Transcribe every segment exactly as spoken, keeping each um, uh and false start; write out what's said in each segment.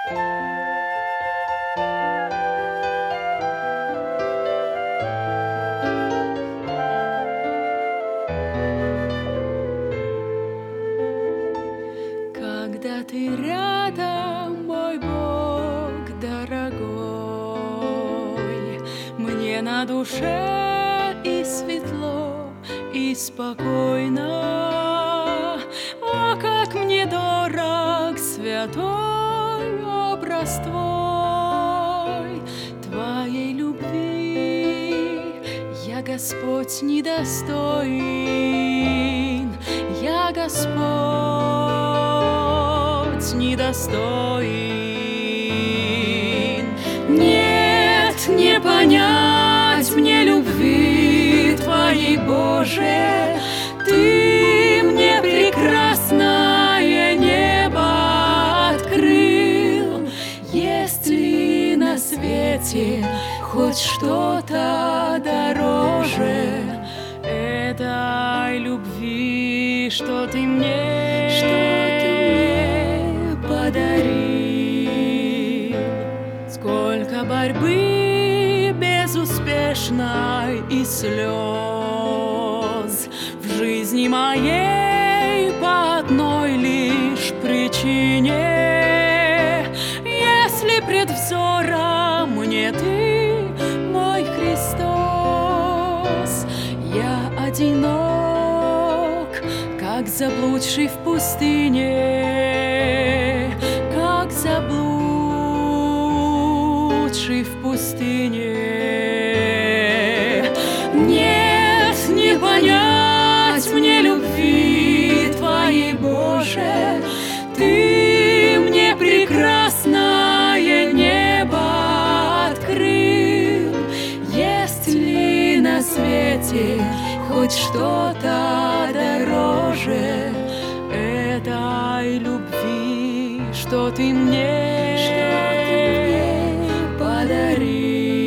Когда ты рядом, мой Бог дорогой, мне на душе и светло, и спокойно. О, как мне дорог святой образ Твой, Твоей любви я, Господь, недостоин, я, Господь, недостоин. Нет, не понять мне любви Твоей, Боже, Ты мне прекрасное небо открыл. Есть ли на свете хоть что-то дороже этой любви, что Ты мне, что Ты мне подарил? Сколько борьбы безуспешной и слез в жизни моей по одной лишь причине. Если пред взором мне Ты, мой Христос, я одинок, как заблудший в пустыне, как заблудший в пустыне. Нет, не понять мне любви Твоей, Боже, Ты мне прекрасное небо открыл. Есть ли на свете хоть что-то дороже этой любви, что Ты мне, что Ты мне подарил?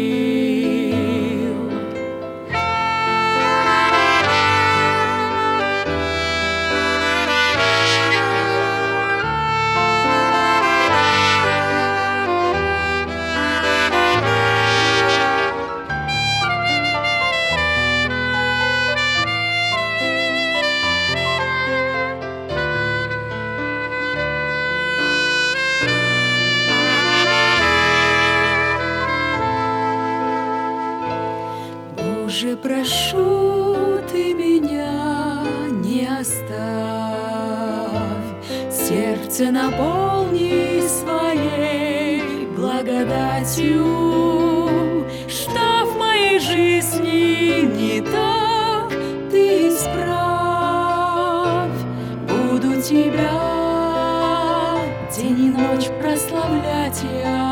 Боже, прошу, Ты меня не оставь, сердце наполни своей благодатью, что в моей жизни не так, Ты исправь. Буду Тебя день и ночь прославлять я,